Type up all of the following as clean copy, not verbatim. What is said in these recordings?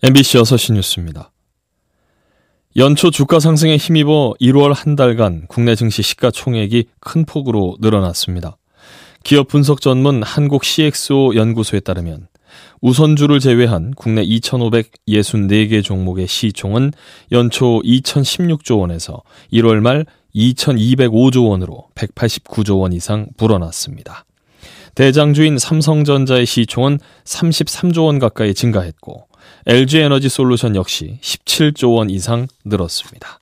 MBC 6시 뉴스입니다. 연초 주가 상승에 힘입어 1월 한 달간 국내 증시 시가총액이 큰 폭으로 늘어났습니다. 기업 분석 전문 한국 CXO 연구소에 따르면 우선주를 제외한 국내 2,564개 종목의 시총은 연초 2,016조 원에서 1월 말 2,205조 원으로 189조 원 이상 불어났습니다. 대장주인 삼성전자의 시총은 33조 원 가까이 증가했고 LG에너지솔루션 역시 17조 원 이상 늘었습니다.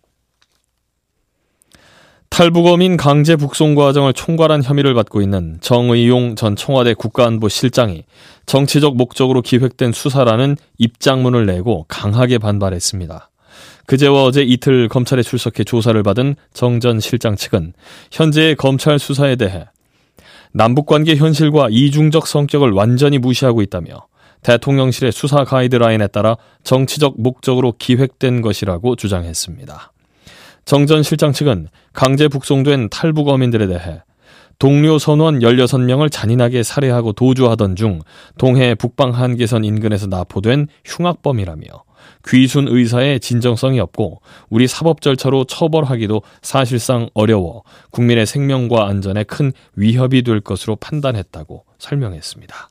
탈북어민 강제 북송 과정을 총괄한 혐의를 받고 있는 정의용 전 청와대 국가안보실장이 정치적 목적으로 기획된 수사라는 입장문을 내고 강하게 반발했습니다. 그제와 어제 이틀 검찰에 출석해 조사를 받은 정 전 실장 측은 현재의 검찰 수사에 대해 남북관계 현실과 이중적 성격을 완전히 무시하고 있다며 대통령실의 수사 가이드라인에 따라 정치적 목적으로 기획된 것이라고 주장했습니다. 정 전 실장 측은 강제 북송된 탈북 어민들에 대해 동료 선원 16명을 잔인하게 살해하고 도주하던 중 동해 북방 한계선 인근에서 납포된 흉악범이라며 귀순 의사의 진정성이 없고 우리 사법 절차로 처벌하기도 사실상 어려워 국민의 생명과 안전에 큰 위협이 될 것으로 판단했다고 설명했습니다.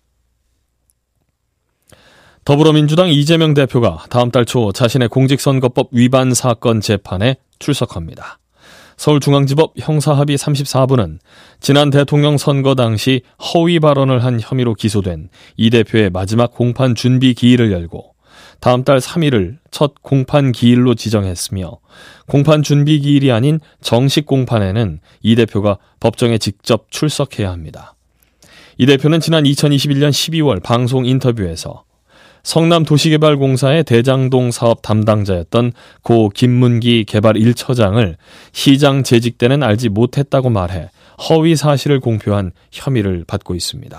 더불어민주당 이재명 대표가 다음 달 초 자신의 공직선거법 위반 사건 재판에 출석합니다. 서울중앙지법 형사합의 34부는 지난 대통령 선거 당시 허위 발언을 한 혐의로 기소된 이 대표의 마지막 공판 준비 기일을 열고 다음 달 3일을 첫 공판 기일로 지정했으며 공판 준비 기일이 아닌 정식 공판에는 이 대표가 법정에 직접 출석해야 합니다. 이 대표는 지난 2021년 12월 방송 인터뷰에서 성남도시개발공사의 대장동 사업 담당자였던 고 김문기 개발 1처장을 시장 재직 때는 알지 못했다고 말해 허위 사실을 공표한 혐의를 받고 있습니다.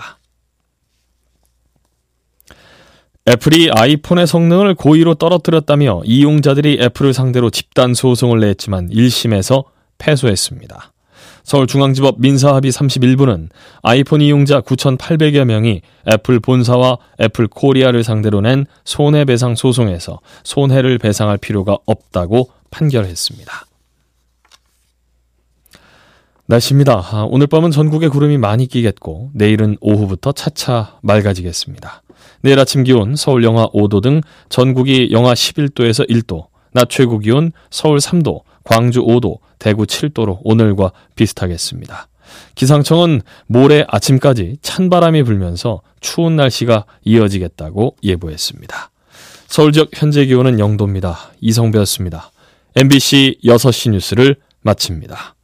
애플이 아이폰의 성능을 고의로 떨어뜨렸다며 이용자들이 애플을 상대로 집단 소송을 냈지만 1심에서 패소했습니다. 서울중앙지법 민사합의 31부는 아이폰 이용자 9,800여 명이 애플 본사와 애플 코리아를 상대로 낸 손해배상 소송에서 손해를 배상할 필요가 없다고 판결했습니다. 날씨입니다. 오늘 밤은 전국에 구름이 많이 끼겠고 내일은 오후부터 차차 맑아지겠습니다. 내일 아침 기온 서울 영하 5도 등 전국이 영하 11도에서 1도, 낮 최고 기온 서울 3도, 광주 5도, 대구 7도로 오늘과 비슷하겠습니다. 기상청은 모레 아침까지 찬바람이 불면서 추운 날씨가 이어지겠다고 예보했습니다. 서울 지역 현재 기온은 0도입니다. 이성배였습니다. MBC 6시 뉴스를 마칩니다.